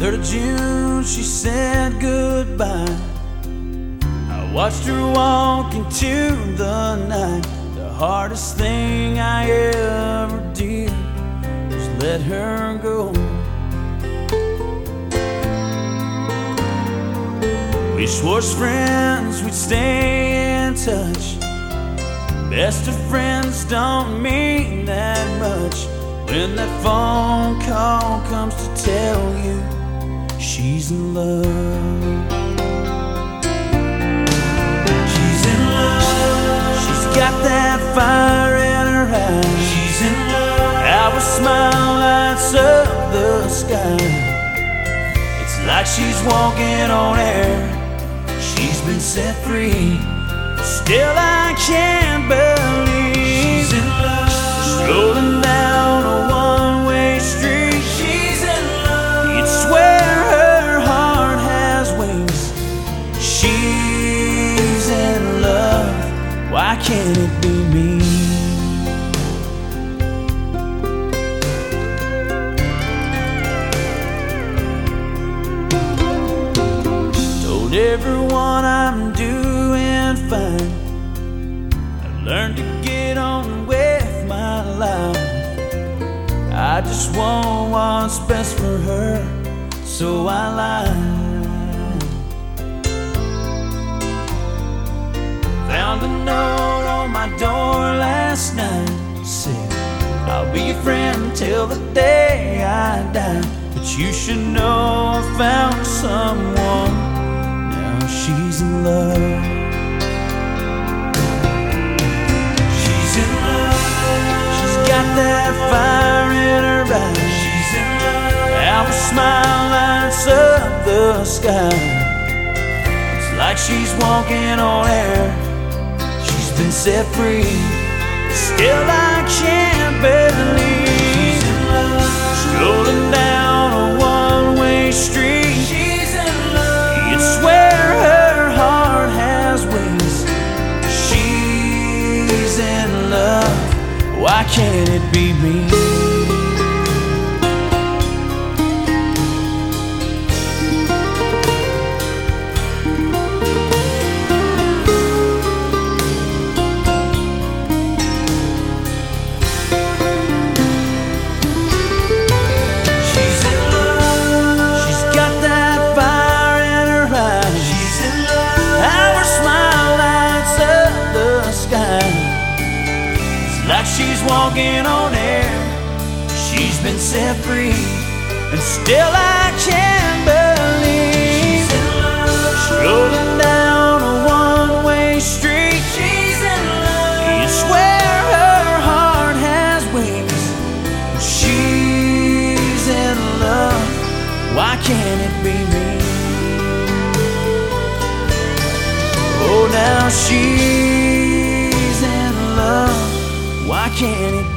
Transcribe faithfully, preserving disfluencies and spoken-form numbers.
third of June, she said goodbye. I watched her walk into the night. The hardest thing I ever did was let her go. We swore as friends we'd stay in touch. Best of friends don't mean that much when that phone call comes to tell you she's in love. She's in love. She's got that fire in her eyes. She's in love. Our smile lights up the sky. It's like she's walking on air. She's been set free. Still I can't believe she's in love. Strolling down a one-way street. She's in love. You'd swear her heart has wings. She's in love. Why can't it be me? Told everyone I'm doing fine. I've learned to get on with my life. I just want what's best for her, so I lied. Found a note on my door last night. Said, I'll be your friend till the day I die. But you should know I found someone. Now she's in love. That fire in her eyes. She's in love. Our smile lights up the sky. It's like she's walking on air. She's been set free. Still I can't believe she's in love. Strolling down a one-way street. She's in love. You'd swear her heart has wings. She's in love. Why can't it be me? She's in love. She's got that fire in her eyes. She's in love. Our smile lights up the sky. Like she's walking on air. She's been set free. And still I can't believe she's in love. Strolling down a one-way street. She's in love. You swear her heart has wings. She's in love. Why can't it be me? Oh, now she's in love. Why can't it be?